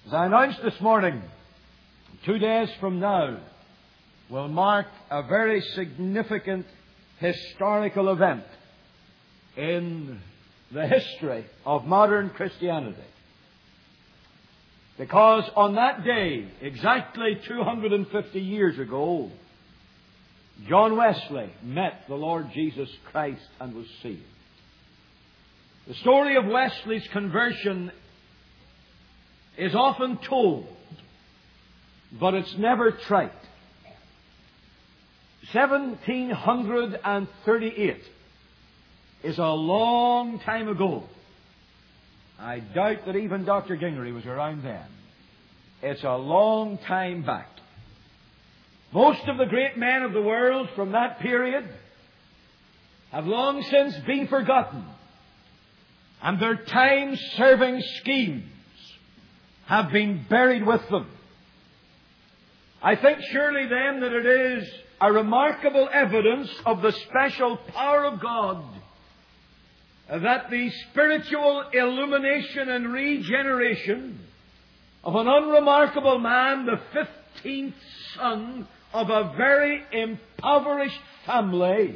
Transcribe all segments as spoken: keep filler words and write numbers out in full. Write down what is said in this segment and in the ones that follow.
As I announced this morning, two days from now will mark a very significant historical event in the history of modern Christianity. Because on that day, exactly two hundred fifty years ago, John Wesley met the Lord Jesus Christ and was saved. The story of Wesley's conversion is often told, but it's never trite. seventeen thirty-eight is a long time ago. I doubt that even Doctor Gingrey was around then. It's a long time back. Most of the great men of the world from that period have long since been forgotten, and their time-serving schemes have been buried with them. I think surely then that it is a remarkable evidence of the special power of God that the spiritual illumination and regeneration of an unremarkable man, the fifteenth son of a very impoverished family,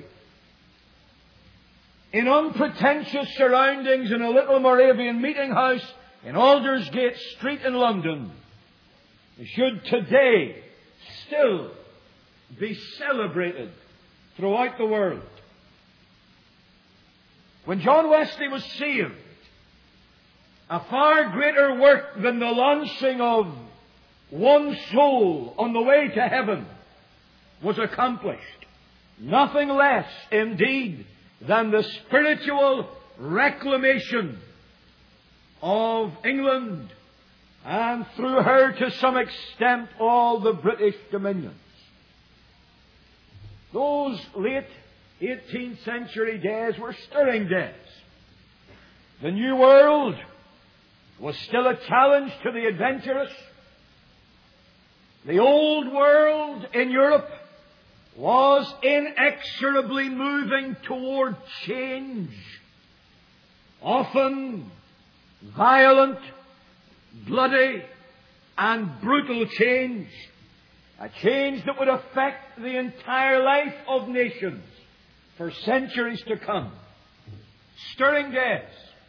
in unpretentious surroundings in a little Moravian meeting house in Aldersgate Street in London, should today still be celebrated throughout the world. When John Wesley was saved, a far greater work than the launching of one soul on the way to heaven was accomplished. Nothing less, indeed, than the spiritual reclamation of England, and through her, to some extent, all the British dominions. Those late eighteenth century days were stirring days. The New World was still a challenge to the adventurous. The Old World in Europe was inexorably moving toward change. Often violent, bloody, and brutal change. A change that would affect the entire life of nations for centuries to come. Stirring days.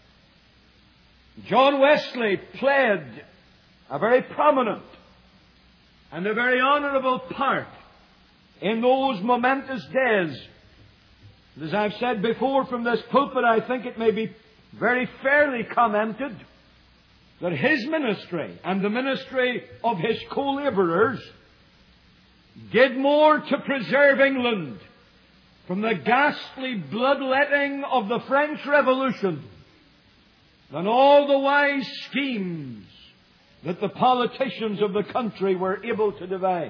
John Wesley played a very prominent and a very honourable part in those momentous days. As I've said before from this pulpit, I think it may be very fairly commented that his ministry and the ministry of his co-labourers did more to preserve England from the ghastly bloodletting of the French Revolution than all the wise schemes that the politicians of the country were able to devise.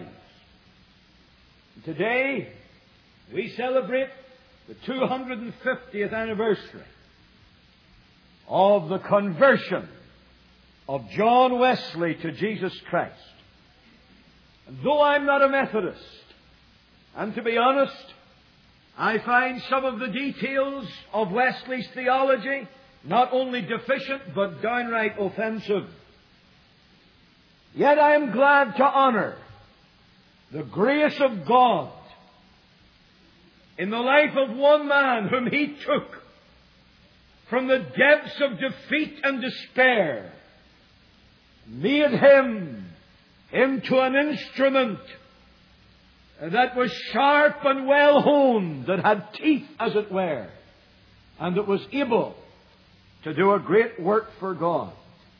Today, we celebrate the two hundred fiftieth anniversary of the conversion of John Wesley to Jesus Christ. And though I'm not a Methodist, and to be honest, I find some of the details of Wesley's theology not only deficient, but downright offensive, yet I am glad to honour the grace of God in the life of one man whom He took from the depths of defeat and despair, made him into an instrument that was sharp and well honed, that had teeth, as it were, and that was able to do a great work for God.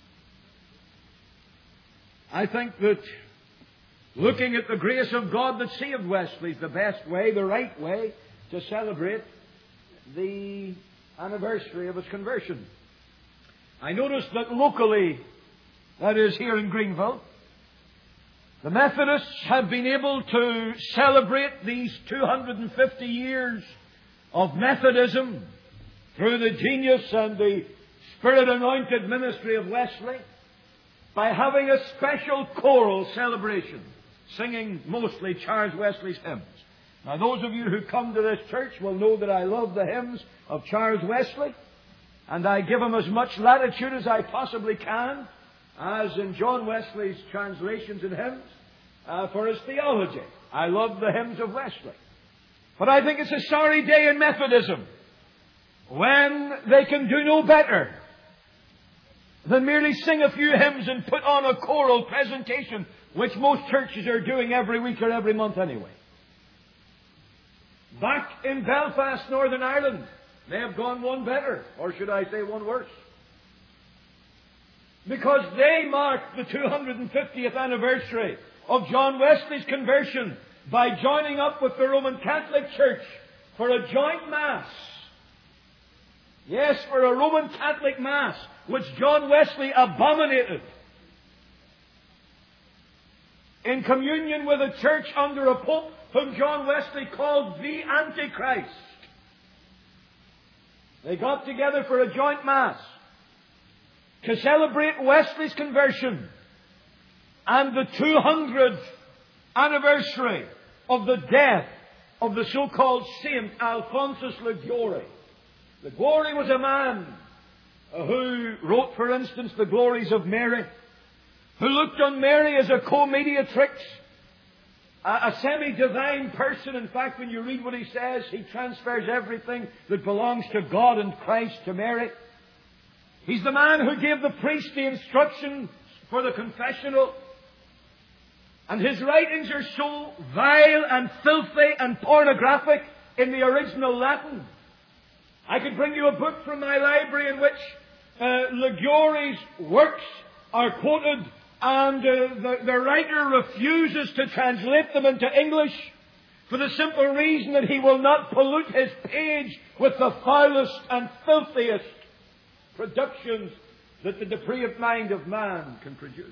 I think that looking at the grace of God that saved Wesley is the best way, the right way, to celebrate the anniversary of his conversion. I noticed that locally, that is here in Greenville, the Methodists have been able to celebrate these two hundred fifty years of Methodism through the genius and the Spirit-anointed ministry of Wesley by having a special choral celebration, singing mostly Charles Wesley's hymns. Now, those of you who come to this church will know that I love the hymns of Charles Wesley, and I give him as much latitude as I possibly can. as in John Wesley's translations and hymns, uh, for his theology. I love the hymns of Wesley. But I think it's a sorry day in Methodism when they can do no better than merely sing a few hymns and put on a choral presentation, which most churches are doing every week or every month anyway. Back in Belfast, Northern Ireland, they have gone one better, or should I say one worse. Because they marked the two hundred fiftieth anniversary of John Wesley's conversion by joining up with the Roman Catholic Church for a joint Mass. Yes, for a Roman Catholic Mass, which John Wesley abominated. In communion with a church under a Pope whom John Wesley called the Antichrist. They got together for a joint Mass to celebrate Wesley's conversion and the two hundredth anniversary of the death of the so-called Saint Alphonsus Liguori. Liguori was a man who wrote, for instance, the glories of Mary, who looked on Mary as a co-mediatrix, a, a semi-divine person. In fact, when you read what he says, he transfers everything that belongs to God and Christ to Mary. He's the man who gave the priest the instructions for the confessional. And his writings are so vile and filthy and pornographic in the original Latin. I could bring you a book from my library in which uh, Liguori's works are quoted, and uh, the, the writer refuses to translate them into English for the simple reason that he will not pollute his page with the foulest and filthiest productions that the depraved mind of man can produce.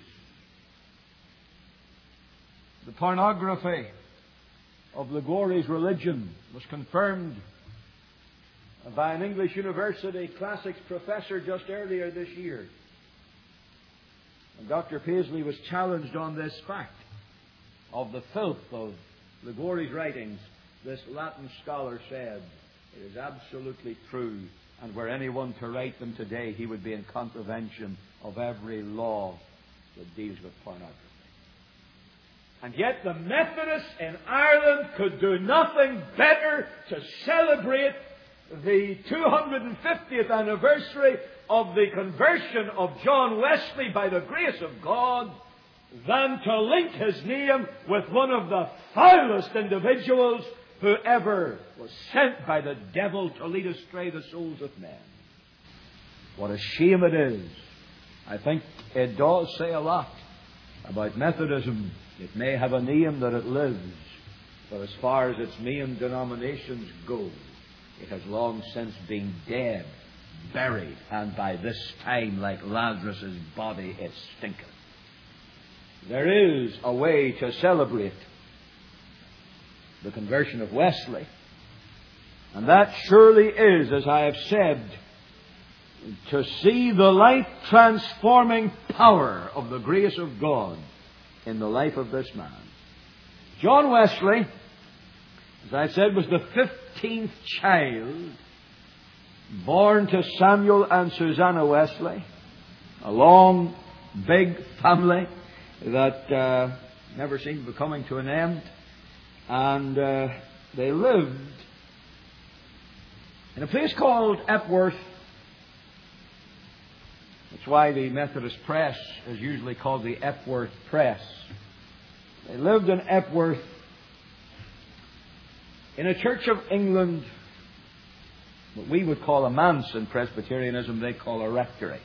The pornography of Liguori's religion was confirmed by an English university classics professor just earlier this year. And Doctor Paisley was challenged on this fact of the filth of Liguori's writings. This Latin scholar said, it is absolutely true, and were anyone to write them today, he would be in contravention of every law that deals with pornography. And yet the Methodists in Ireland could do nothing better to celebrate the two hundred fiftieth anniversary of the conversion of John Wesley by the grace of God than to link his name with one of the foulest individuals who ever was sent by the devil to lead astray the souls of men. What a shame it is. I think it does say a lot about Methodism. It may have a name that it lives, but as far as its main denominations go, it has long since been dead, buried, and by this time, like Lazarus' body, it stinketh. There is a way to celebrate the conversion of Wesley, and that surely is, as I have said, to see the life-transforming power of the grace of God in the life of this man. John Wesley, as I said, was the fifteenth child born to Samuel and Susanna Wesley. A long, big family that uh, never seemed to be coming to an end. And uh, they lived in a place called Epworth. That's why the Methodist press is usually called the Epworth Press. They lived in Epworth in a Church of England, what we would call a manse in Presbyterianism, they call a rectory.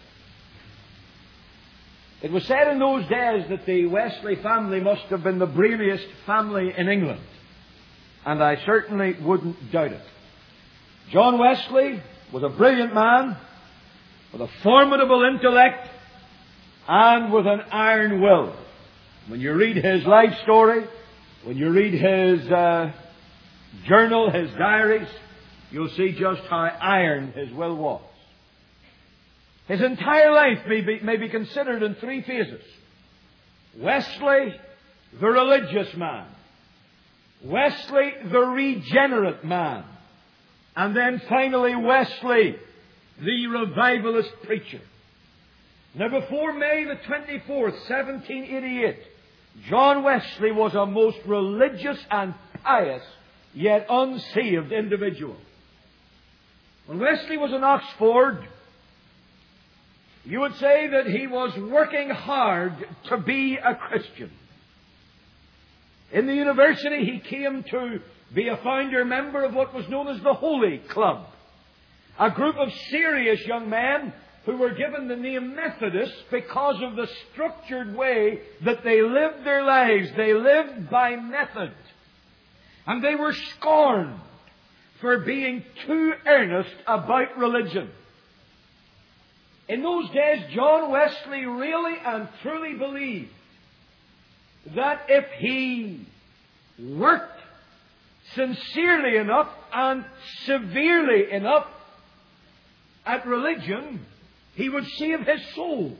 It was said in those days that the Wesley family must have been the brainiest family in England. And I certainly wouldn't doubt it. John Wesley was a brilliant man, with a formidable intellect, and with an iron will. When you read his life story, when you read his uh, journal, his diaries, you'll see just how iron his will was. His entire life may be, may be considered in three phases. Wesley, the religious man. Wesley, the regenerate man. And then finally Wesley, the revivalist preacher. Now, before May the twenty-fourth, seventeen eighty-eight, John Wesley was a most religious and pious, yet unsaved individual. When Wesley was in Oxford, you would say that he was working hard to be a Christian. In the university, he came to be a founder member of what was known as the Holy Club, a group of serious young men who were given the name Methodists because of the structured way that they lived their lives. They lived by method. And they were scorned for being too earnest about religion. In those days, John Wesley really and truly believed that if he worked sincerely enough and severely enough at religion, he would save his soul.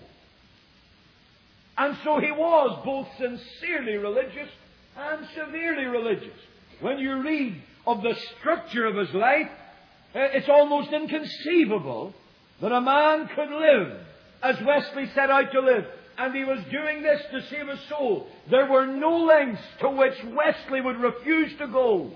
And so he was both sincerely religious and severely religious. When you read of the structure of his life, it's almost inconceivable that a man could live as Wesley set out to live. And he was doing this to save his soul. There were no lengths to which Wesley would refuse to go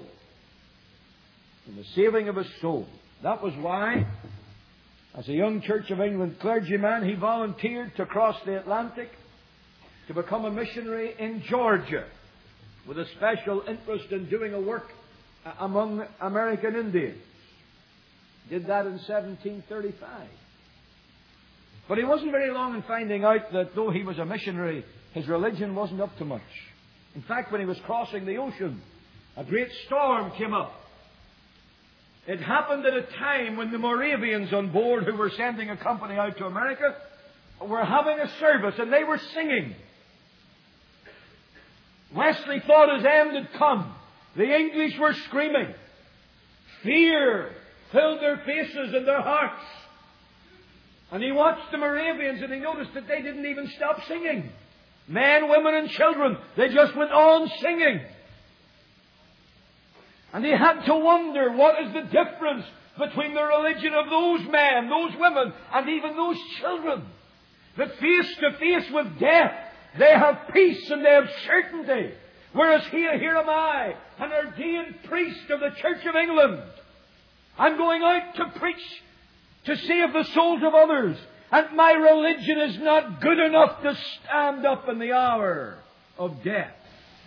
in the saving of his soul. That was why, as a young Church of England clergyman, he volunteered to cross the Atlantic to become a missionary in Georgia, with a special interest in doing a work among American Indians. Did that in seventeen thirty-five. But he wasn't very long in finding out that though he was a missionary, his religion wasn't up to much. In fact, when he was crossing the ocean, a great storm came up. It happened at a time when the Moravians on board, who were sending a company out to America, were having a service and they were singing. Wesley thought his end had come. The English were screaming. Fear filled their faces and their hearts. And he watched the Moravians and he noticed that they didn't even stop singing. Men, women and children, they just went on singing. And he had to wonder, what is the difference between the religion of those men, those women, and even those children, that face to face with death, they have peace and they have certainty. Whereas here, here am I, an ordained priest of the Church of England. I'm going out to preach, to save the souls of others. And my religion is not good enough to stand up in the hour of death.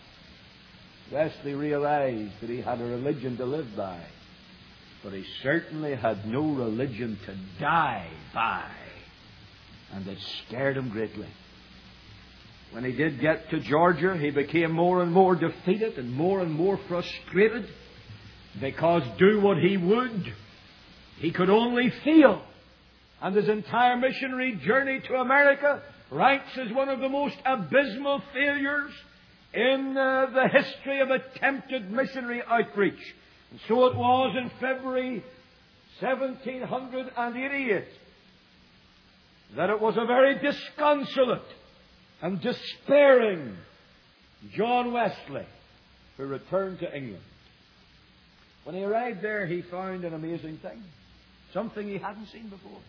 Wesley realized that he had a religion to live by, but he certainly had no religion to die by. And it scared him greatly. When he did get to Georgia, he became more and more defeated and more and more frustrated, because do what he would, he could only fail. And his entire missionary journey to America ranks as one of the most abysmal failures in uh, the history of attempted missionary outreach. And so it was in February seventeen eighty-eight that it was a very disconsolate and despairing John Wesley who returned to England. When he arrived there, he found an amazing thing, something he hadn't seen before.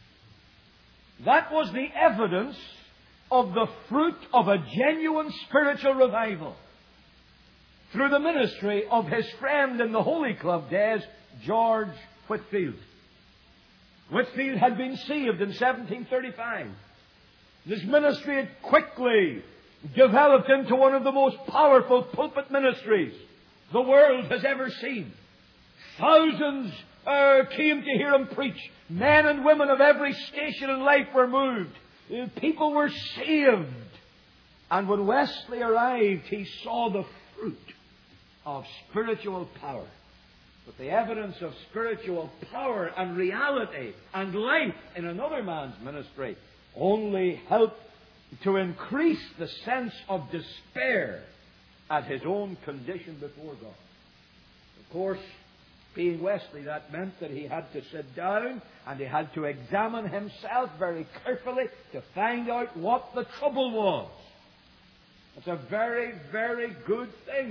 That was the evidence of the fruit of a genuine spiritual revival through the ministry of his friend in the Holy Club days, George Whitefield. Whitefield had been saved in seventeen thirty-five. This ministry had quickly developed into one of the most powerful pulpit ministries the world has ever seen. Thousands uh, came to hear him preach. Men and women of every station in life were moved. People were saved. And when Wesley arrived, he saw the fruit of spiritual power. But the evidence of spiritual power and reality and life in another man's ministry only helped to increase the sense of despair at his own condition before God. Of course, being Wesley, that meant that he had to sit down and he had to examine himself very carefully to find out what the trouble was. It's a very, very good thing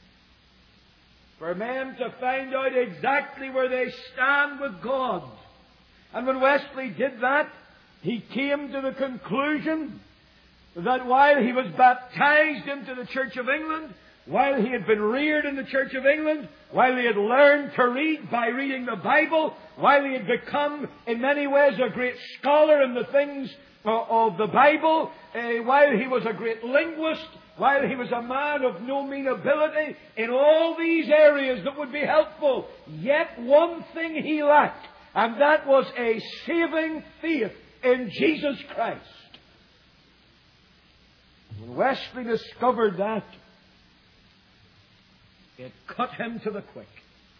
for men to find out exactly where they stand with God. And when Wesley did that, he came to the conclusion that while he was baptized into the Church of England, while he had been reared in the Church of England, while he had learned to read by reading the Bible, while he had become in many ways a great scholar in the things of the Bible, uh, while he was a great linguist, while he was a man of no mean ability in all these areas that would be helpful, yet one thing he lacked, and that was a saving faith in Jesus Christ. When Wesley discovered that, it cut him to the quick.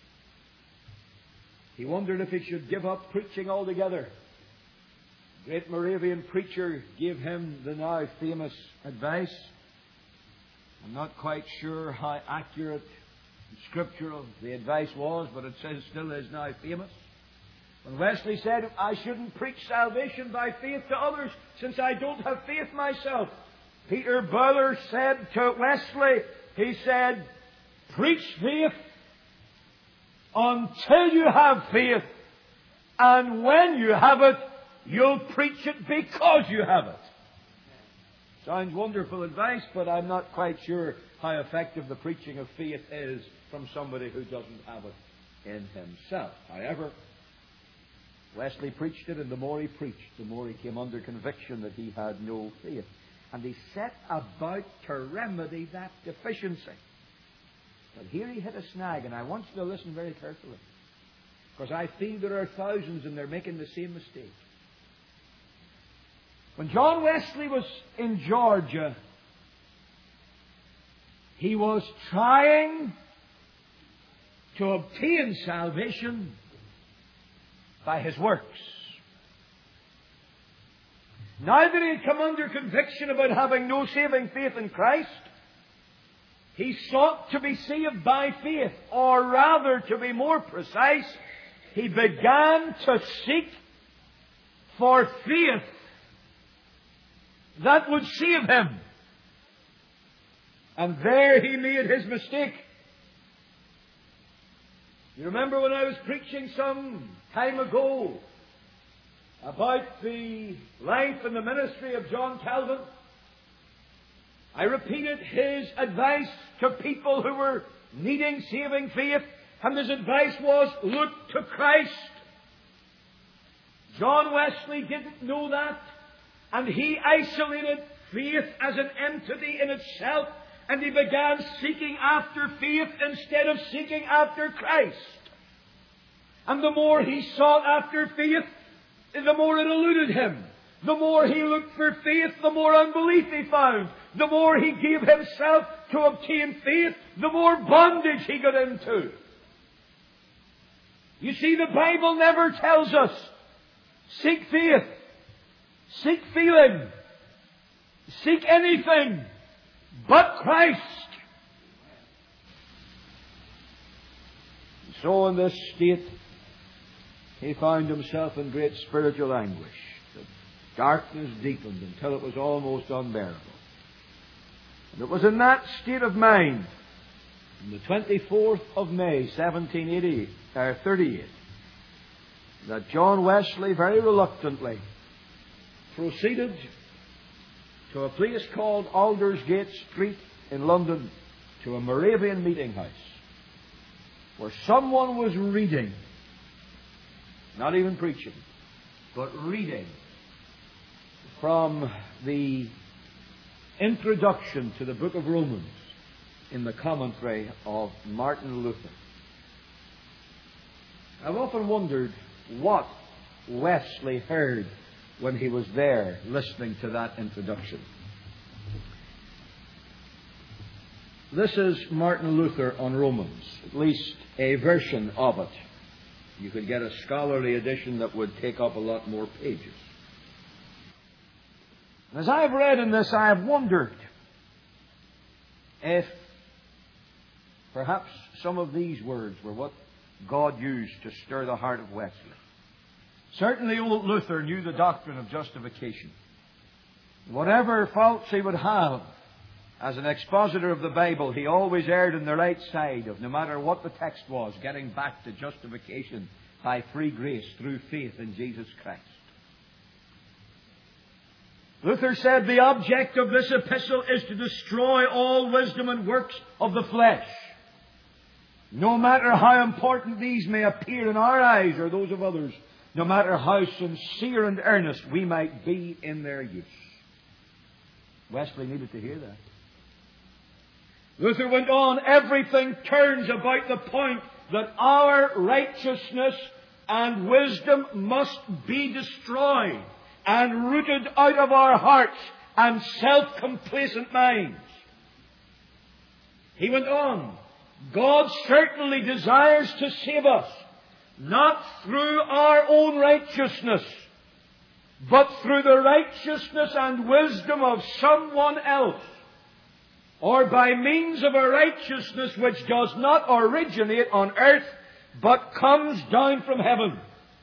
He wondered if he should give up preaching altogether. The great Moravian preacher gave him the now famous advice. I'm not quite sure how accurate and scriptural the advice was, but it says still is now famous. When Wesley said, I shouldn't preach salvation by faith to others since I don't have faith myself, Peter Bowler said to Wesley, he said, preach faith until you have faith, and when you have it, you'll preach it because you have it. Sounds wonderful advice, but I'm not quite sure how effective the preaching of faith is from somebody who doesn't have it in himself. However, Wesley preached it, and the more he preached, the more he came under conviction that he had no faith. And he set about to remedy that deficiency. But here he hit a snag, and I want you to listen very carefully, because I feel there are thousands and they're making the same mistake. When John Wesley was in Georgia, he was trying to obtain salvation by his works. Now that he had come under conviction about having no saving faith in Christ, he sought to be saved by faith, or rather, to be more precise, he began to seek for faith that would save him. And there he made his mistake. You remember when I was preaching some time ago about the life and the ministry of John Calvin? I repeated his advice to people who were needing saving faith, and his advice was, look to Christ. John Wesley didn't know that, and he isolated faith as an entity in itself, and he began seeking after faith instead of seeking after Christ. And the more he sought after faith, the more it eluded him. The more he looked for faith, the more unbelief he found. The more he gave himself to obtain faith, the more bondage he got into. You see, the Bible never tells us, seek faith, seek feeling, seek anything but Christ. So in this state, he found himself in great spiritual anguish. The darkness deepened until it was almost unbearable. And it was in that state of mind, on the twenty-fourth of May, seventeen eighty-eight, uh, thirty-eight, that John Wesley very reluctantly proceeded to a place called Aldersgate Street in London, to a Moravian meeting house, where someone was reading, not even preaching, but reading from the introduction to the book of Romans in the commentary of Martin Luther. I've often wondered what Wesley heard when he was there listening to that introduction. This is Martin Luther on Romans, at least a version of it. You could get a scholarly edition that would take up a lot more pages. As I've read in this, I have wondered if perhaps some of these words were what God used to stir the heart of Wesley. Certainly old Luther knew the doctrine of justification. Whatever faults he would have as an expositor of the Bible, he always erred on the right side of, no matter what the text was, getting back to justification by free grace through faith in Jesus Christ. Luther said the object of this epistle is to destroy all wisdom and works of the flesh. No matter how important these may appear in our eyes or those of others, no matter how sincere and earnest we might be in their use. Wesley needed to hear that. Luther went on, everything turns about the point that our righteousness and wisdom must be destroyed and rooted out of our hearts and self-complacent minds. He went on, God certainly desires to save us, not through our own righteousness, but through the righteousness and wisdom of someone else, or by means of a righteousness which does not originate on earth, but comes down from heaven.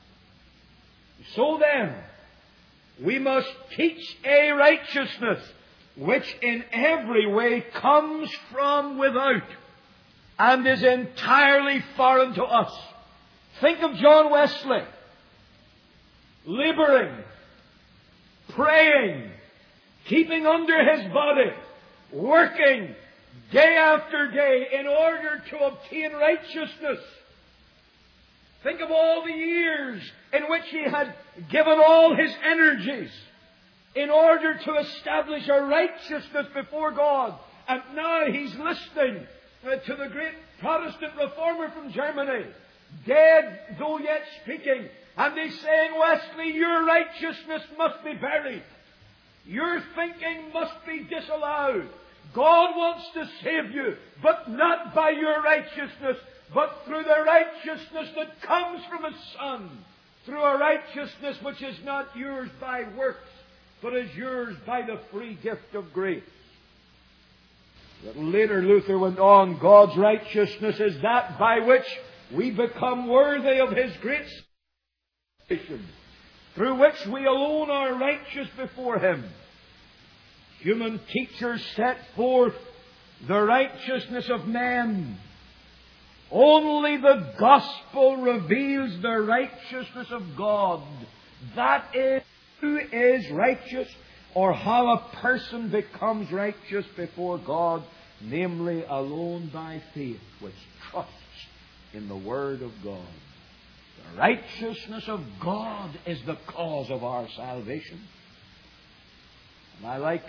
So then, we must teach a righteousness which in every way comes from without and is entirely foreign to us. Think of John Wesley, laboring, praying, keeping under his body, working day after day in order to obtain righteousness. Think of all the years in which he had given all his energies in order to establish a righteousness before God. And now he's listening uh, to the great Protestant reformer from Germany, dead though yet speaking. And he's saying, Wesley, your righteousness must be buried. Your thinking must be disallowed. God wants to save you, but not by your righteousness, but through the righteousness that comes from His Son. Through a righteousness which is not yours by works, but is yours by the free gift of grace. But later Luther went on, God's righteousness is that by which we become worthy of His great salvation, through which we alone are righteous before Him. Human teachers set forth the righteousness of men. Only the gospel reveals the righteousness of God. That is, who is righteous, or how a person becomes righteous before God, namely alone by faith, which trusts in the Word of God. The righteousness of God is the cause of our salvation. And I like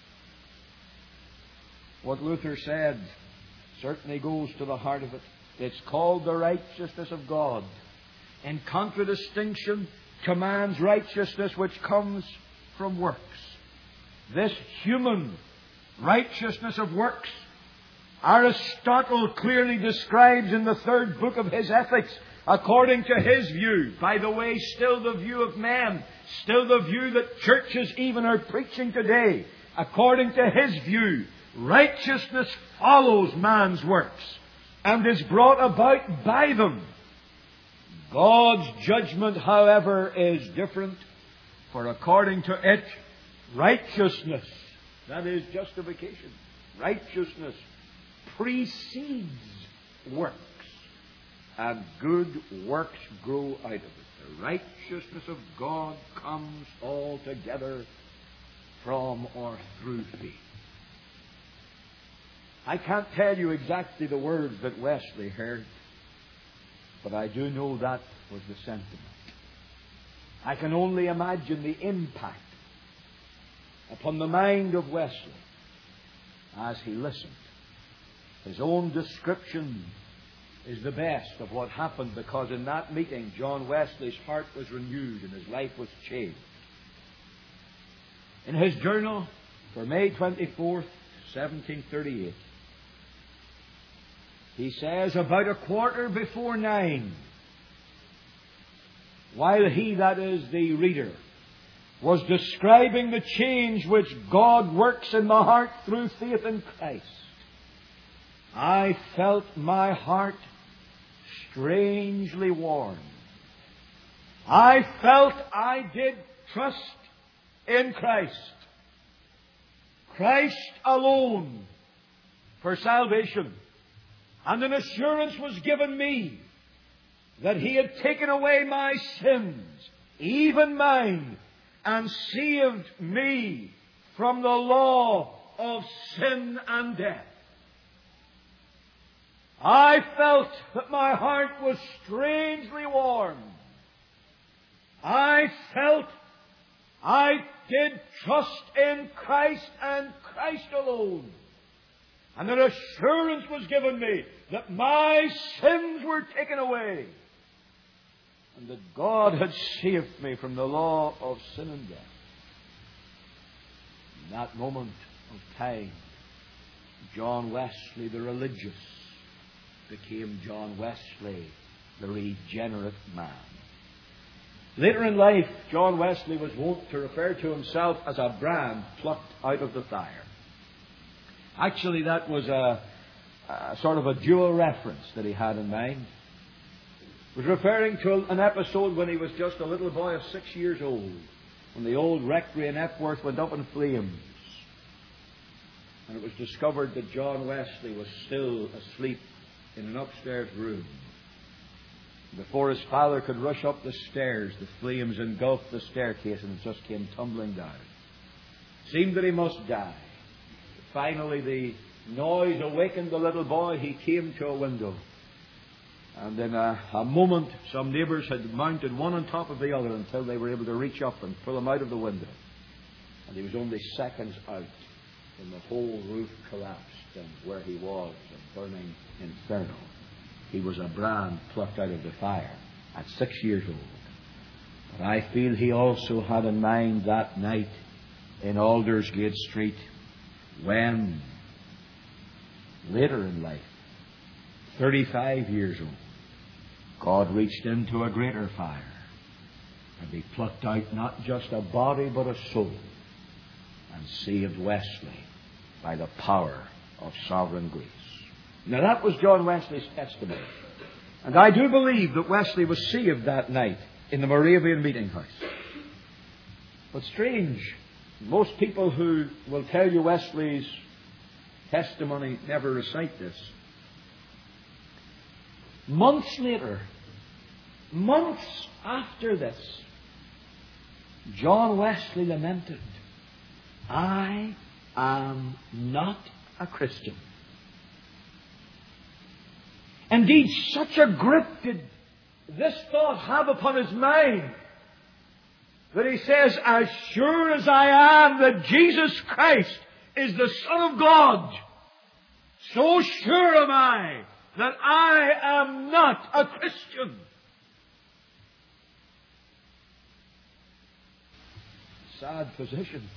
what Luther said, certainly goes to the heart of it. It's called the righteousness of God, in contradistinction to man's righteousness which comes from works. This human righteousness of works, Aristotle clearly describes in the third book of his Ethics, according to his view. By the way, still the view of men, still the view that churches even are preaching today. According to his view, righteousness follows man's works and is brought about by them. God's judgment, however, is different, for according to it, righteousness, that is justification, righteousness precedes works, and good works grow out of it. The righteousness of God comes altogether from or through faith. I can't tell you exactly the words that Wesley heard, but I do know that was the sentiment. I can only imagine the impact upon the mind of Wesley as he listened. His own description is the best of what happened, because in that meeting John Wesley's heart was renewed and his life was changed. In his journal for May twenty-fourth, seventeen thirty-eight, he says, about a quarter before nine, while he, that is the reader, was describing the change which God works in the heart through faith in Christ, I felt my heart strangely warm. I felt I did trust in Christ. Christ alone for salvation. And an assurance was given me that He had taken away my sins, even mine, and saved me from the law of sin and death. I felt that my heart was strangely warm. I felt I did trust in Christ and Christ alone. And an assurance was given me that my sins were taken away. And that God had saved me from the law of sin and death. In that moment of time, John Wesley the religious became John Wesley the regenerate man. Later in life, John Wesley was wont to refer to himself as a brand plucked out of the fire. Actually, that was a, a sort of a dual reference that he had in mind. He was referring to an episode when he was just a little boy of six years old, when the old rectory in Epworth went up in flames. And it was discovered that John Wesley was still asleep in an upstairs room. Before his father could rush up the stairs, the flames engulfed the staircase and it just came tumbling down. It seemed that he must die. Finally, the noise awakened the little boy. He came to a window. And in a, a moment, some neighbours had mounted one on top of the other until they were able to reach up and pull him out of the window. And he was only seconds out when the whole roof collapsed and where he was, a burning inferno. He was a brand plucked out of the fire at six years old. But I feel he also had in mind that night in Aldersgate Street when, later in life, thirty-five years old, God reached into a greater fire and He plucked out not just a body but a soul and saved Wesley by the power of sovereign grace. Now that was John Wesley's testimony. And I do believe that Wesley was saved that night in the Moravian meeting house. But strange, most people who will tell you Wesley's testimony never recite this. Months later, months after this, John Wesley lamented, I am not a Christian. Indeed, such a grip did this thought have upon his mind that he says, as sure as I am that Jesus Christ is the Son of God, so sure am I that I am not a Christian. Sad position.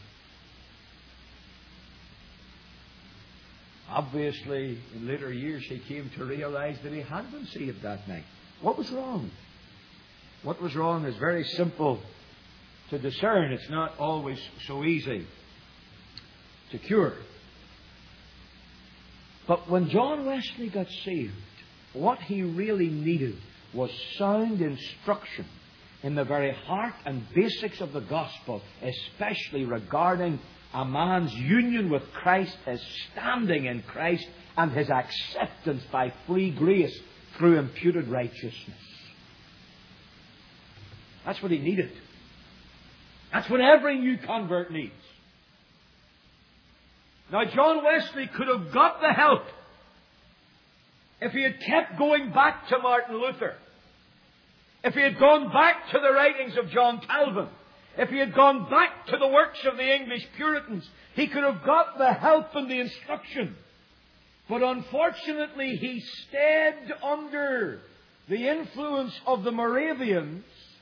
Obviously, in later years, he came to realize that he had been saved that night. What was wrong? What was wrong is very simple to discern. It's not always so easy to cure. But when John Wesley got saved, what he really needed was sound instruction in the very heart and basics of the gospel, especially regarding a man's union with Christ, his standing in Christ, and his acceptance by free grace through imputed righteousness. That's what he needed. That's what every new convert needs. Now, John Wesley could have got the help if he had kept going back to Martin Luther, if he had gone back to the writings of John Calvin, if he had gone back to the works of the English Puritans. He could have got the help and the instruction. But unfortunately, he stayed under the influence of the Moravians.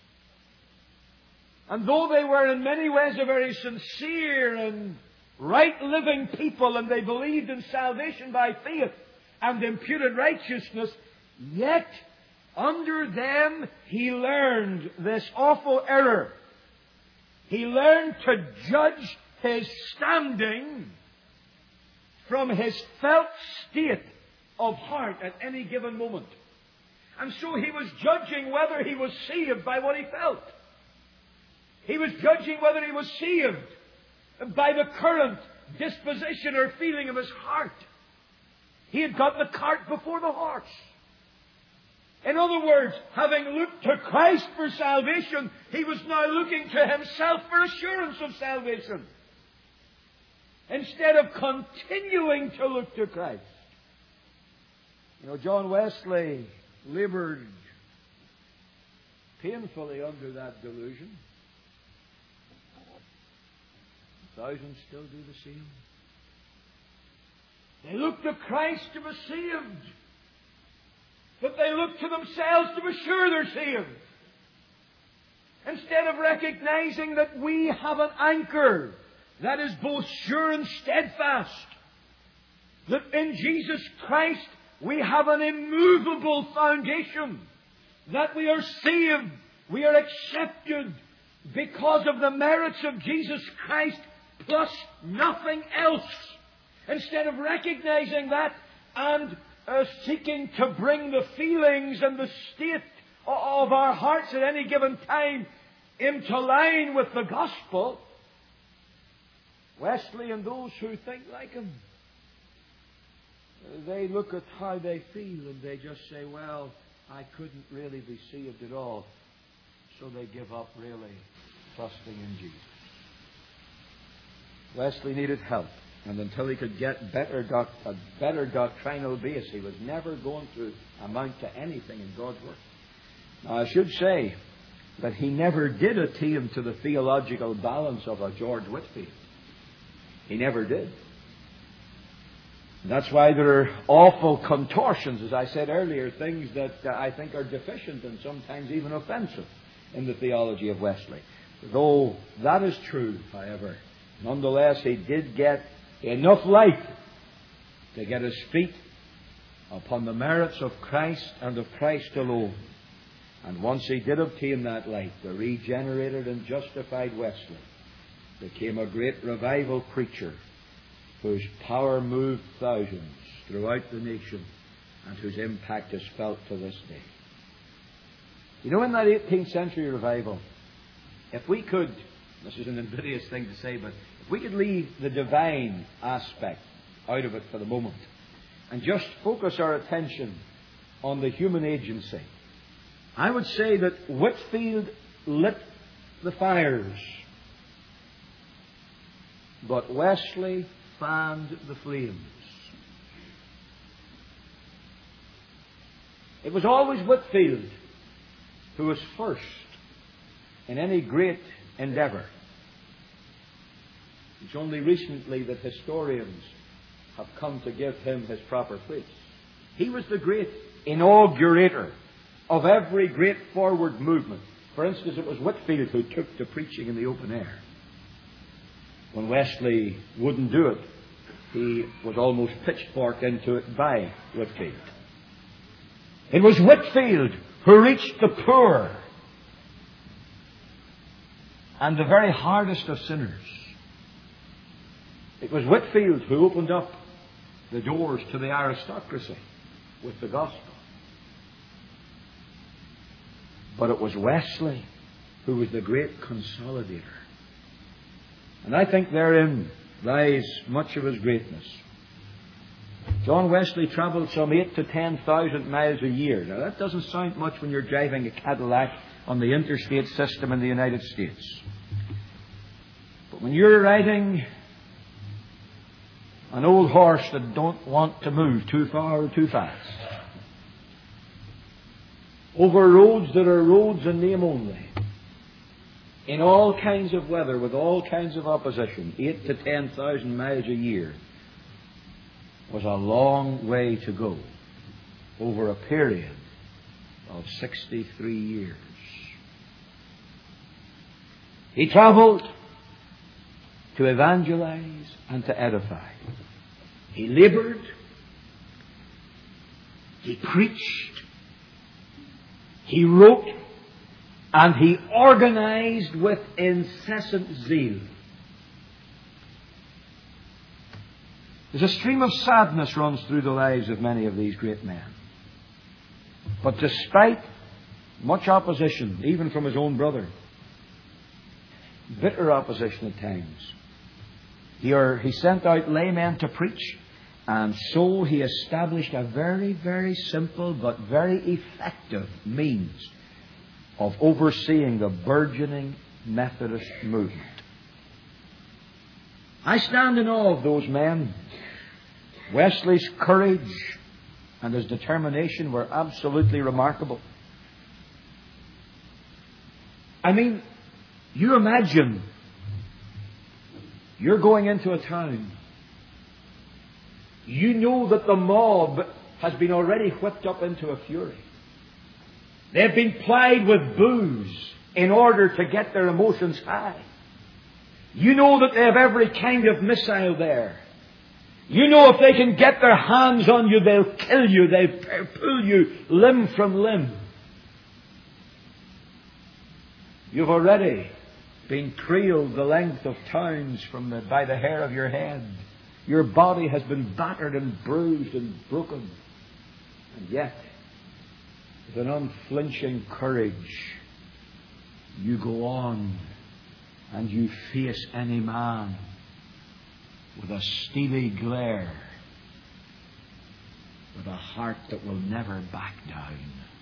And though they were in many ways a very sincere and right living people, and they believed in salvation by faith and imputed righteousness, yet under them he learned this awful error. He learned to judge his standing from his felt state of heart at any given moment. And so he was judging whether he was saved by what he felt. He was judging whether he was saved by the current disposition or feeling of his heart. He had got the cart before the horse. In other words, having looked to Christ for salvation, he was now looking to himself for assurance of salvation, instead of continuing to look to Christ. You know, John Wesley laboured painfully under that delusion. Thousands still do the same. They look to Christ to be saved, but they look to themselves to be sure they're saved, instead of recognizing that we have an anchor that is both sure and steadfast, that in Jesus Christ we have an immovable foundation, that we are saved, we are accepted because of the merits of Jesus Christ plus nothing else. Instead of recognizing that and uh, seeking to bring the feelings and the state of our hearts at any given time into line with the gospel, Wesley and those who think like him, they look at how they feel and they just say, well, I couldn't really be saved at all. So they give up really trusting in Jesus. Wesley needed help. And until he could get better doc- a better doctrinal base, he was never going to amount to anything in God's Word. Now, I should say that he never did attain to the theological balance of a George Whitefield. He never did. That's why there are awful contortions, as I said earlier, things that uh, I think are deficient and sometimes even offensive in the theology of Wesley. Though that is true, however, nonetheless, he did get enough light to get his feet upon the merits of Christ and of Christ alone. And once he did obtain that light, the regenerated and justified Wesley became a great revival preacher whose power moved thousands throughout the nation and whose impact is felt to this day. You know, in that eighteenth century revival, if we could, this is an invidious thing to say, but if we could leave the divine aspect out of it for the moment and just focus our attention on the human agency, I would say that Whitefield lit the fires, but Wesley fanned the flames. It was always Whitefield who was first in any great endeavour. It's only recently that historians have come to give him his proper place. He was the great inaugurator of every great forward movement. For instance, it was Whitefield who took to preaching in the open air. When Wesley wouldn't do it, he was almost pitchforked into it by Whitefield. It was Whitefield who reached the poor and the very hardest of sinners. It was Whitefield who opened up the doors to the aristocracy with the gospel. But it was Wesley who was the great consolidator. And I think therein lies much of his greatness. John Wesley travelled some eight to ten thousand miles a year. Now that doesn't sound much when you're driving a Cadillac on the interstate system in the United States. But when you're riding an old horse that don't want to move too far or too fast, over roads that are roads in name only, in all kinds of weather, with all kinds of opposition, eight to ten thousand miles a year was a long way to go over a period of sixty-three years. He travelled to evangelize and to edify. He laboured. He preached. He wrote. And he organized with incessant zeal. There's a stream of sadness runs through the lives of many of these great men. But despite much opposition, even from his own brother, bitter opposition at times, he, or, he sent out laymen to preach, And so he established a very, very simple but very effective means of overseeing the burgeoning Methodist movement. I stand in awe of those men. Wesley's courage and his determination were absolutely remarkable. I mean, you imagine you're going into a town. You know that the mob has been already whipped up into a fury. They've been plied with booze in order to get their emotions high. You know that they have every kind of missile there. You know if they can get their hands on you, they'll kill you. They'll pull you limb from limb. You've already been trailed the length of towns from the, by the hair of your head. Your body has been battered and bruised and broken. And yet, with an unflinching courage, you go on and you face any man with a steely glare, with a heart that will never back down.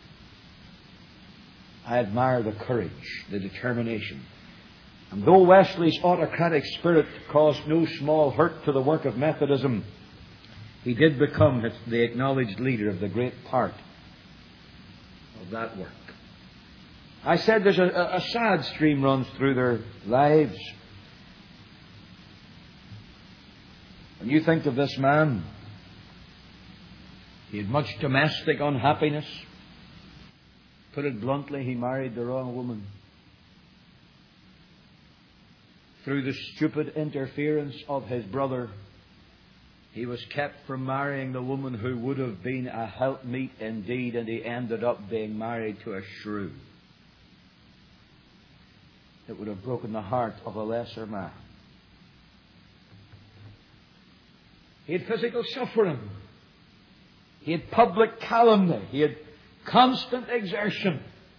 I admire the courage, the determination. And though Wesley's autocratic spirit caused no small hurt to the work of Methodism, he did become the acknowledged leader of the great part of that work. I said there's a, a sad stream runs through their lives. When you think of this man, he had much domestic unhappiness. Put it bluntly, he married the wrong woman. Through the stupid interference of his brother, he was kept from marrying the woman who would have been a helpmeet indeed, and he ended up being married to a shrew. It would have broken the heart of a lesser man. He had physical suffering. He had public calumny. He had constant exertion.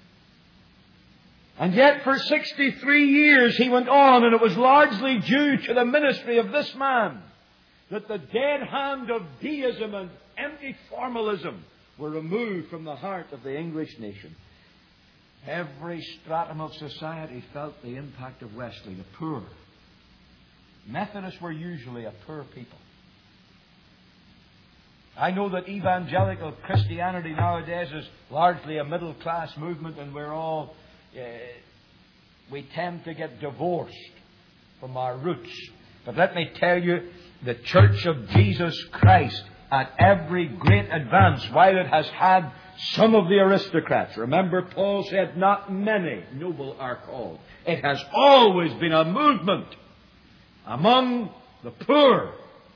And yet for sixty-three years he went on, and it was largely due to the ministry of this man that the dead hand of deism and empty formalism were removed from the heart of the English nation. Every stratum of society felt the impact of Wesley, the poor. Methodists were usually a poor people. I know that evangelical Christianity nowadays is largely a middle-class movement, and we're all, uh, we tend to get divorced from our roots. But let me tell you, the Church of Jesus Christ, at every great advance, while it has had some of the aristocrats, remember Paul said, not many noble are called. It has always been a movement among the poor.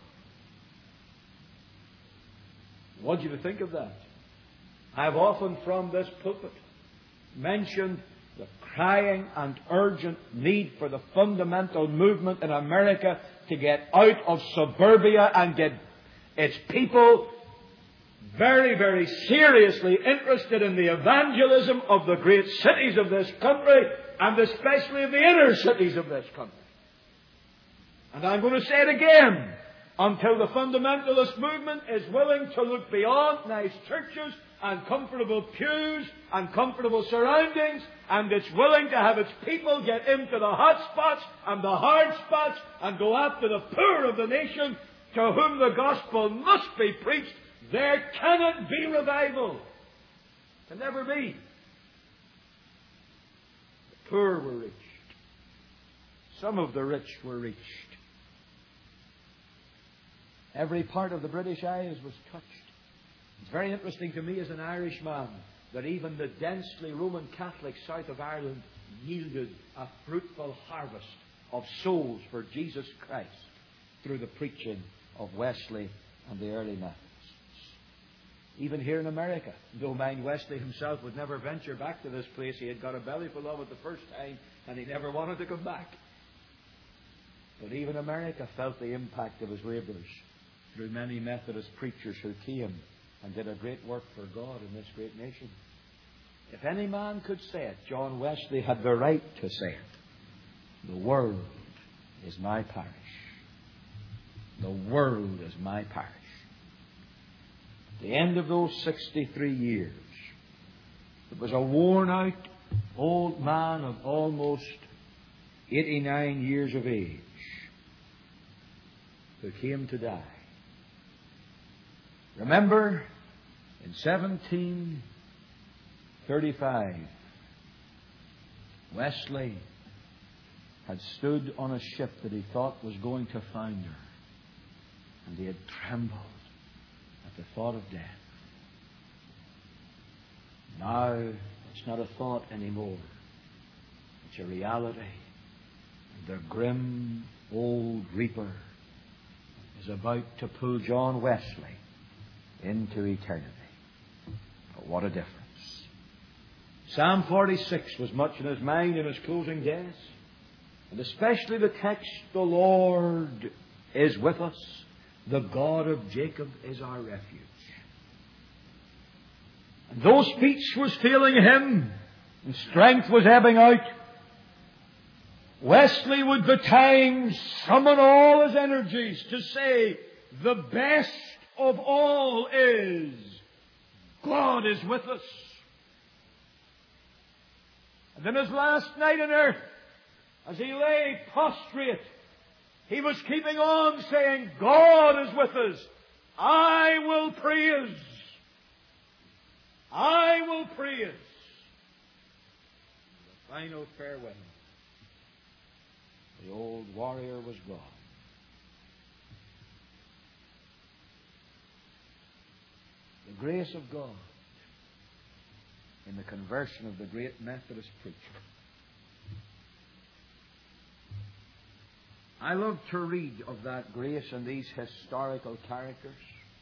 I want you to think of that. I've often from this pulpit mentioned the crying and urgent need for the fundamental movement in America to get out of suburbia and get its people very, very seriously interested in the evangelism of the great cities of this country, and especially of the inner cities of this country. And I'm going to say it again. Until the fundamentalist movement is willing to look beyond nice churches and comfortable pews and comfortable surroundings, and it's willing to have its people get into the hot spots and the hard spots and go after the poor of the nation, to whom the gospel must be preached, there cannot be revival. Can never be. The poor were reached. Some of the rich were reached. Every part of the British Isles was touched. It's very interesting to me as an Irishman that even the densely Roman Catholic south of Ireland yielded a fruitful harvest of souls for Jesus Christ through the preaching of Wesley and the early Methodists. Even here in America, though mind Wesley himself would never venture back to this place, he had got a belly full of it the first time and he never wanted to come back. But even America felt the impact of his labours through many Methodist preachers who came and did a great work for God in this great nation. If any man could say it, John Wesley had the right to say it. The world is my parish. The world is my parish. At the end of those sixty-three years, it was a worn-out old man of almost eighty-nine years of age who came to die. Remember, in seventeen thirty-five, Wesley had stood on a ship that he thought was going to founder, and he had trembled at the thought of death. Now, it's not a thought anymore. It's a reality. And the grim old reaper is about to pull John Wesley into eternity. But what a difference. Psalm forty-six was much in his mind in his closing days. And especially the text, the Lord is with us. The God of Jacob is our refuge. And though speech was failing him and strength was ebbing out, Wesley would betimes summon all his energies to say, the best of all is, God is with us. And in his last night on earth, as he lay prostrate, he was keeping on saying, God is with us. I will praise. I will praise. The final farewell. The old warrior was gone. The grace of God in the conversion of the great Methodist preacher. I love to read of that grace in these historical characters.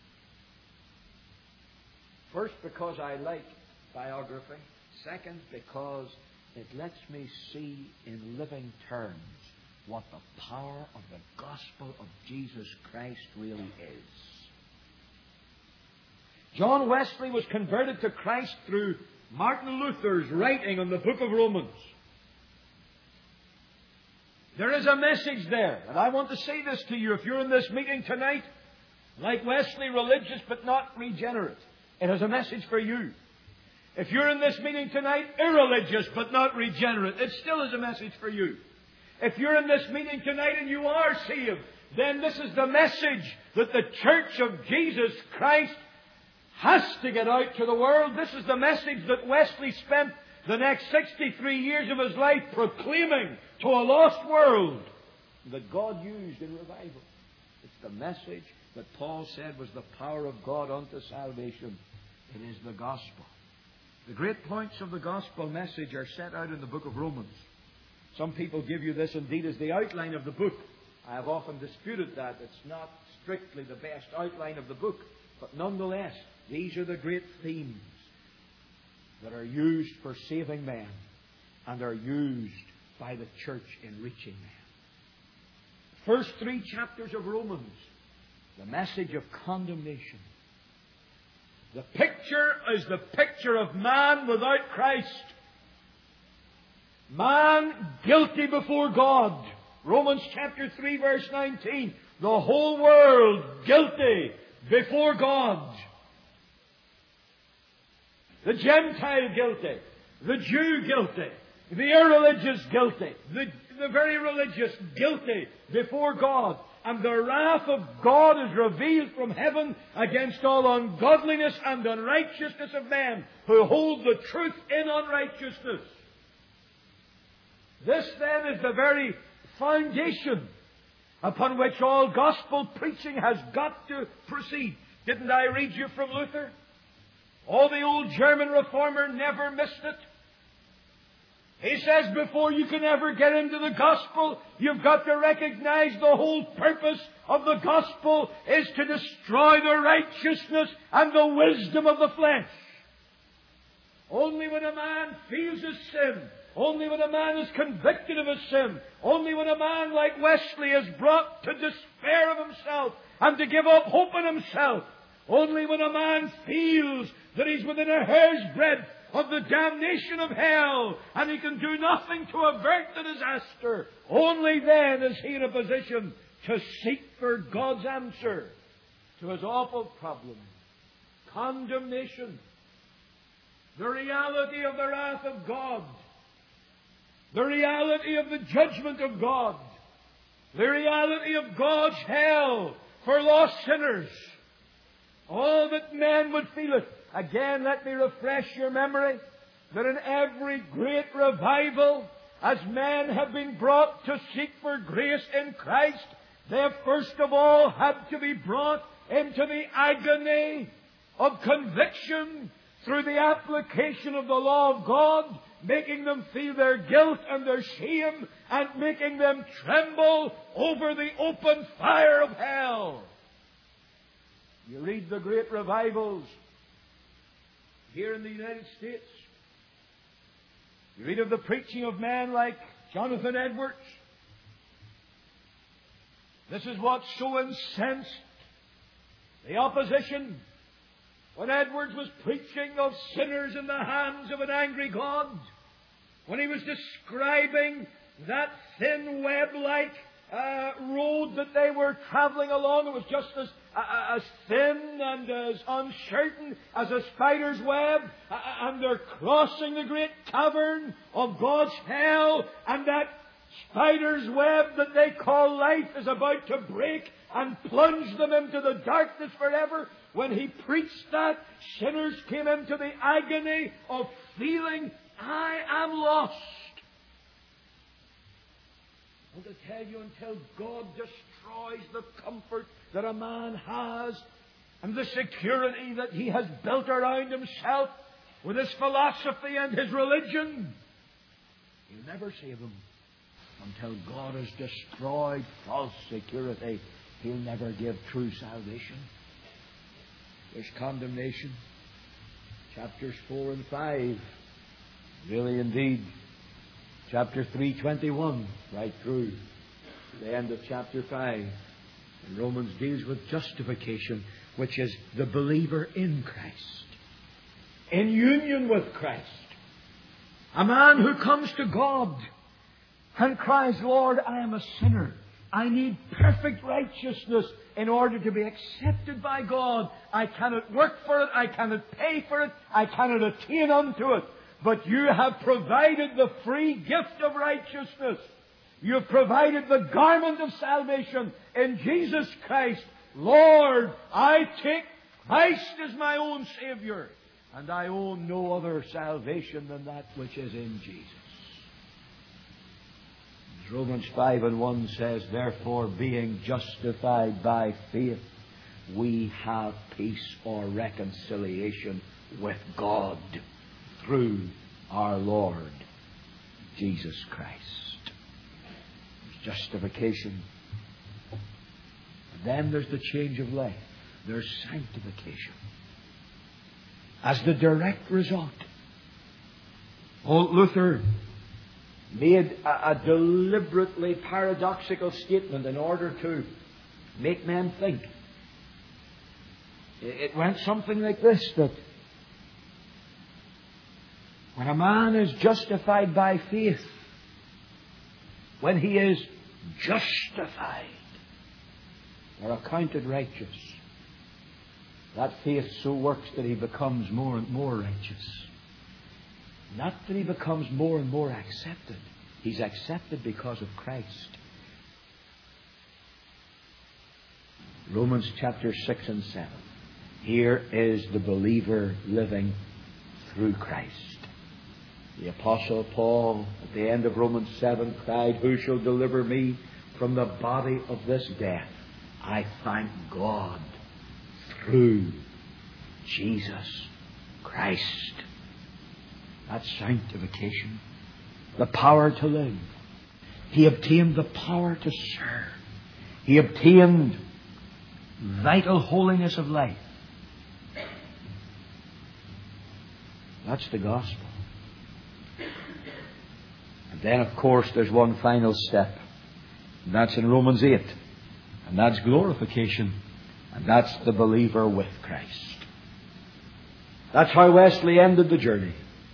First, because I like biography. Second, because it lets me see in living terms what the power of the gospel of Jesus Christ really is. John Wesley was converted to Christ through Martin Luther's writing on the book of Romans. There is a message there, and I want to say this to you. If you're in this meeting tonight, like Wesley, religious but not regenerate, it has a message for you. If you're in this meeting tonight, irreligious but not regenerate, it still is a message for you. If you're in this meeting tonight and you are saved, then this is the message that the Church of Jesus Christ has to get out to the world. This is the message that Wesley spent the next sixty-three years of his life proclaiming to a lost world, that God used in revival. It's the message that Paul said was the power of God unto salvation. It is the gospel. The great points of the gospel message are set out in the book of Romans. Some people give you this indeed as the outline of the book. I have often disputed that. It's not strictly the best outline of the book. But nonetheless, these are the great themes that are used for saving men and are used by the church in reaching men. First three chapters of Romans, the message of condemnation. The picture is the picture of man without Christ. Man guilty before God. Romans chapter three verse nineteen. The whole world guilty before God. The Gentile guilty. The Jew guilty. The irreligious guilty. The, the very religious guilty before God. And the wrath of God is revealed from heaven against all ungodliness and unrighteousness of men who hold the truth in unrighteousness. This then is the very foundation upon which all gospel preaching has got to proceed. Didn't I read you from Luther? Oh, the old German reformer never missed it. He says before you can ever get into the gospel, you've got to recognize the whole purpose of the gospel is to destroy the righteousness and the wisdom of the flesh. Only when a man feels his sin, only when a man is convicted of his sin, only when a man like Wesley is brought to despair of himself and to give up hope in himself, only when a man feels that he's within a hair's breadth of the damnation of hell and he can do nothing to avert the disaster, only then is he in a position to seek for God's answer to his awful problem condemnation, the reality of the wrath of God, the reality of the judgment of God, the reality of God's hell for lost sinners. Oh, that men would feel it. Again, let me refresh your memory that in every great revival, as men have been brought to seek for grace in Christ, they have first of all had to be brought into the agony of conviction through the application of the law of God, making them feel their guilt and their shame, and making them tremble over the open fire of hell. You read the great revivals here in the United States. You read of the preaching of men like Jonathan Edwards. This is what so incensed the opposition when Edwards was preaching of sinners in the hands of an angry God, when he was describing that thin web-like uh, road that they were traveling along. It was just as, uh, as thin and as uncertain as a spider's web, uh, and they're crossing the great cavern of God's hell, and that spider's web that they call life is about to break and plunge them into the darkness forever. When he preached that, sinners came into the agony of feeling, I am lost. I want to tell you, until God destroys the comfort that a man has and the security that he has built around himself with his philosophy and his religion, he'll never save him. Until God has destroyed false security, He'll never give true salvation. There's condemnation. Chapters four and five. Really indeed. Chapter three twenty-one, right through to the end of chapter five. And Romans deals with justification, which is the believer in Christ, in union with Christ. A man who comes to God and cries, Lord, I am a sinner. I need perfect righteousness in order to be accepted by God. I cannot work for it. I cannot pay for it. I cannot attain unto it. But you have provided the free gift of righteousness. You have provided the garment of salvation in Jesus Christ. Lord, I take Christ as my own Savior, and I own no other salvation than that which is in Jesus. As Romans five and one says, therefore, being justified by faith, we have peace or reconciliation with God through our Lord Jesus Christ. There's justification. And then there's the change of life. There's sanctification. As the direct result, old Luther made a, a deliberately paradoxical statement in order to make men think. It went something like this, that when a man is justified by faith, when he is justified or accounted righteous, that faith so works that he becomes more and more righteous. Not that he becomes more and more accepted. He's accepted because of Christ. Romans chapter six and seven. Here is the believer living through Christ. The Apostle Paul, at the end of Romans seven, cried, who shall deliver me from the body of this death? I thank God through Jesus Christ. That's sanctification. The power to live. He obtained the power to serve. He obtained vital holiness of life. That's the gospel. And then, of course, there's one final step. And that's in Romans eight. And that's glorification. And that's the believer with Christ. That's how Wesley ended the journey.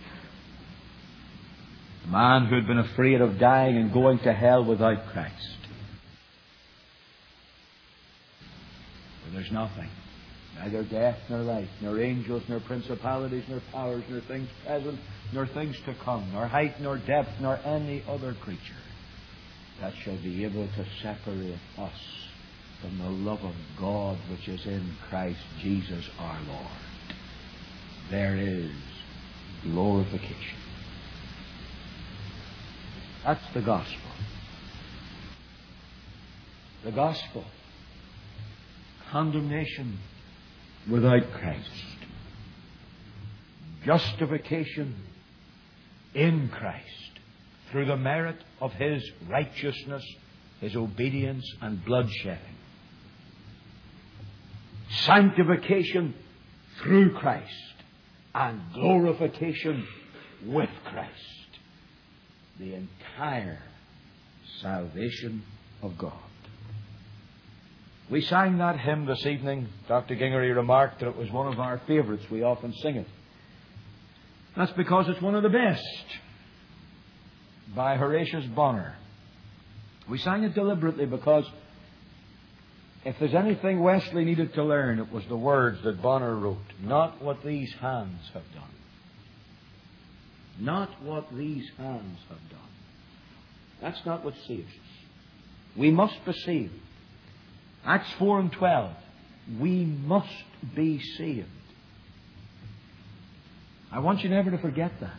A man who had been afraid of dying and going to hell without Christ. Where there's nothing. Neither death nor life, nor angels, nor principalities, nor powers, nor things present, nor things to come, nor height, nor depth, nor any other creature that shall be able to separate us from the love of God which is in Christ Jesus our Lord. There is glorification. That's the gospel. The gospel. Condemnation without Christ. Justification in Christ through the merit of His righteousness, His obedience and bloodshedding. Sanctification through Christ and glorification with Christ. The entire salvation of God. We sang that hymn this evening. Doctor Gingery remarked that it was one of our favourites. We often sing it. That's because it's one of the best. By Horatius Bonar. We sang it deliberately because if there's anything Wesley needed to learn, it was the words that Bonar wrote. Not what these hands have done. Not what these hands have done. That's not what saves us. We must be saved. Acts four and twelve. We must be saved. I want you never to forget that.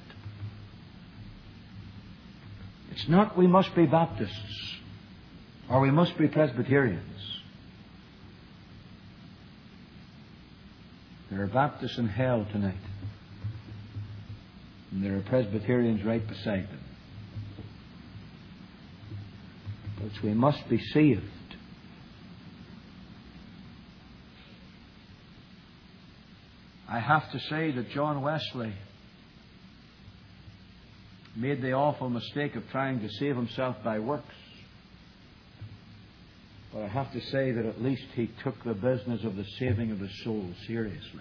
It's not we must be Baptists or we must be Presbyterians. There are Baptists in hell tonight. And there are Presbyterians right beside them. But we must be saved. I have to say that John Wesley made the awful mistake of trying to save himself by works. But I have to say that at least he took the business of the saving of the soul seriously.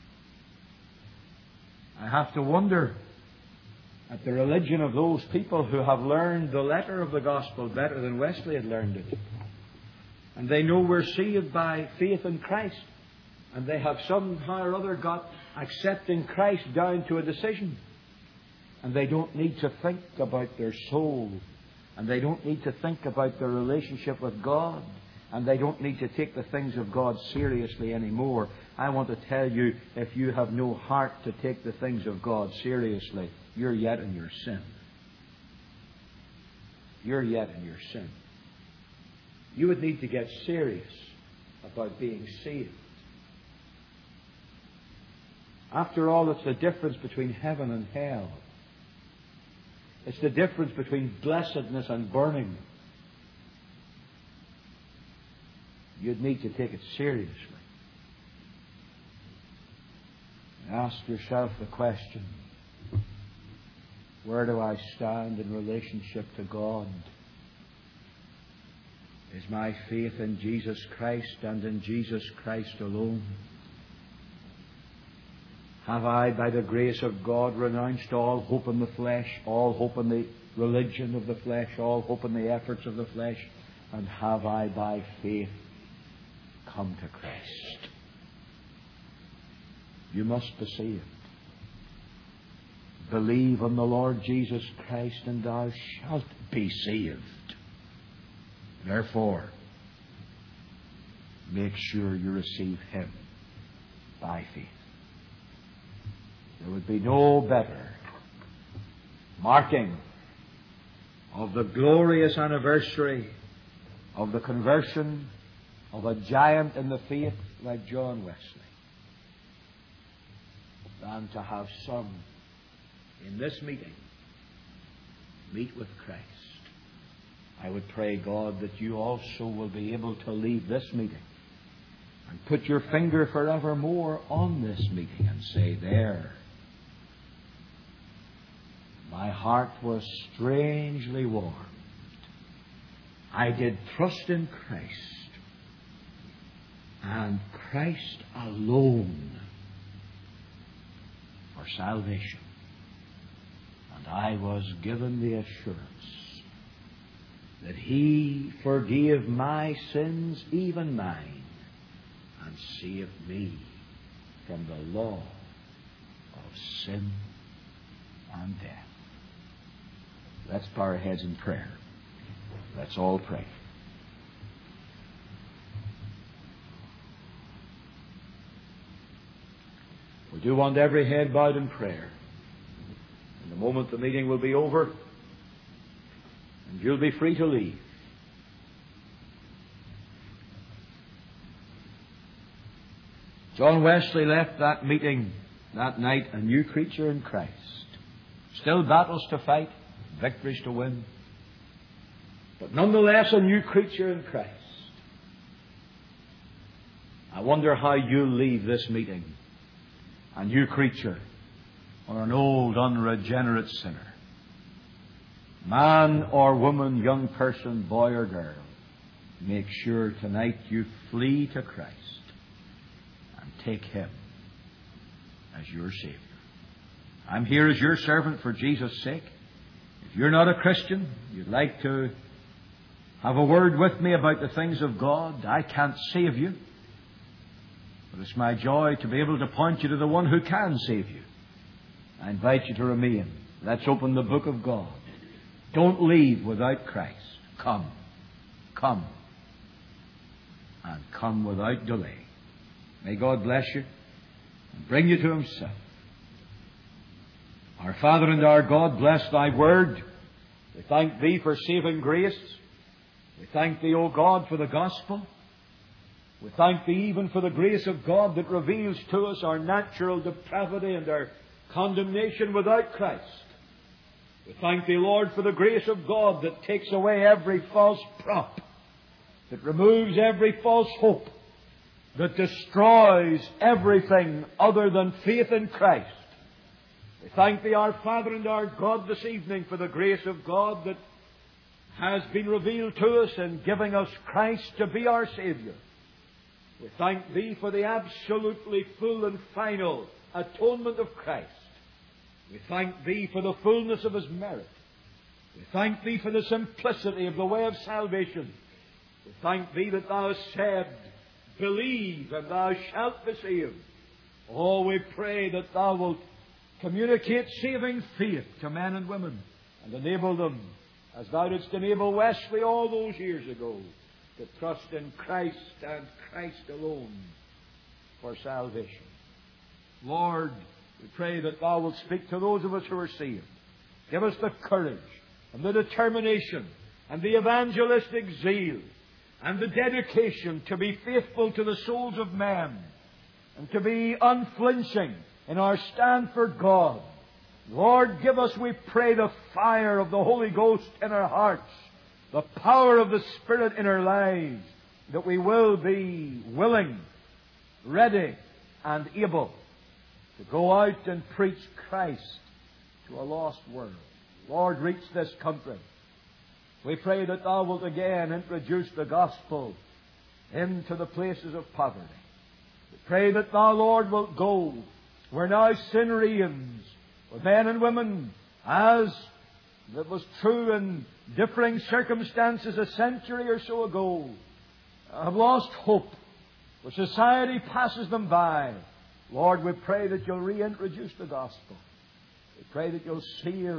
I have to wonder at the religion of those people who have learned the letter of the gospel better than Wesley had learned it. And they know we're saved by faith in Christ. And they have somehow or other got accepting Christ down to a decision. And they don't need to think about their soul. And they don't need to think about their relationship with God. And they don't need to take the things of God seriously anymore. I want to tell you, if you have no heart to take the things of God seriously, you're yet in your sin. You're yet in your sin. You would need to get serious about being saved. After all, it's the difference between heaven and hell. It's the difference between blessedness and burning. You'd need to take it seriously. Ask yourself the question, where do I stand in relationship to God? Is my faith in Jesus Christ and in Jesus Christ alone? Have I, by the grace of God, renounced all hope in the flesh, all hope in the religion of the flesh, all hope in the efforts of the flesh? And have I, by faith, come to Christ? You must be saved. Believe on the Lord Jesus Christ and thou shalt be saved. Therefore, make sure you receive Him by faith. There would be no better marking of the glorious anniversary of the conversion of a giant in the faith like John Wesley than to have some in this meeting meet with Christ. I would pray, God, that you also will be able to leave this meeting and put your finger forevermore on this meeting and say, there, my heart was strangely warmed. I did trust in Christ, and Christ alone for salvation. And I was given the assurance that He forgave my sins, even mine, and save me from the law of sin and death. Let's bow our heads in prayer. Let's all pray. We do want every head bowed in prayer. In the moment the meeting will be over, and you'll be free to leave. John Wesley left that meeting that night a new creature in Christ. Still battles to fight, victories to win, but nonetheless a new creature in Christ. I wonder how you'll leave this meeting, a new creature or an old unregenerate sinner. Man or woman, young person, boy or girl, make sure tonight you flee to Christ and take Him as your Savior. I'm here as your servant for Jesus' sake. If you're not a Christian, you'd like to have a word with me about the things of God, I can't save you. But it's my joy to be able to point you to the one who can save you. I invite you to remain. Let's open the book of God. Don't leave without Christ. Come. Come. And come without delay. May God bless you and bring you to Himself. Our Father and our God, bless Thy word. We thank Thee for saving grace. We thank Thee, O God, for the gospel. We thank Thee even for the grace of God that reveals to us our natural depravity and our condemnation without Christ. We thank Thee, Lord, for the grace of God that takes away every false prop, that removes every false hope, that destroys everything other than faith in Christ. We thank Thee, our Father and our God, this evening for the grace of God that has been revealed to us in giving us Christ to be our Saviour. We thank Thee for the absolutely full and final atonement of Christ. We thank Thee for the fullness of His merit. We thank Thee for the simplicity of the way of salvation. We thank Thee that Thou hast said, believe and thou shalt be saved. Oh, we pray that Thou wilt communicate saving faith to men and women and enable them, as Thou didst enable Wesley all those years ago, to trust in Christ and Christ alone for salvation. Lord, we pray that Thou wilt speak to those of us who are saved. Give us the courage and the determination and the evangelistic zeal and the dedication to be faithful to the souls of men and to be unflinching in our stand for God. Lord, give us, we pray, the fire of the Holy Ghost in our hearts, the power of the Spirit in our lives, that we will be willing, ready, and able to go out and preach Christ to a lost world. Lord, reach this country. We pray that Thou wilt again introduce the gospel into the places of poverty. We pray that Thou, Lord, wilt go where now sin reigns, where men and women, as that was true in differing circumstances a century or so ago, have lost hope, where society passes them by. Lord, we pray that You'll reintroduce the gospel. We pray that You'll save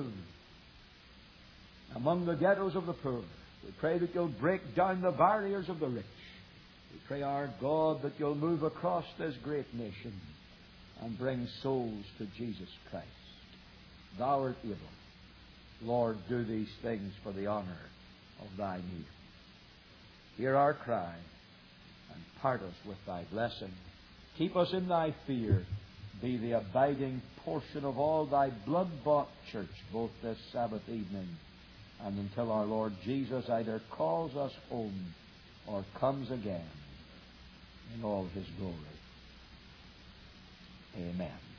among the ghettos of the poor. We pray that You'll break down the barriers of the rich. We pray, our God, that You'll move across this great nation and bring souls to Jesus Christ. Thou art able. Lord, do these things for the honour of Thy name. Hear our cry and part us with Thy blessing. Keep us in Thy fear. Be the abiding portion of all Thy blood-bought church, both this Sabbath evening and until our Lord Jesus either calls us home or comes again in all His glory. Amen.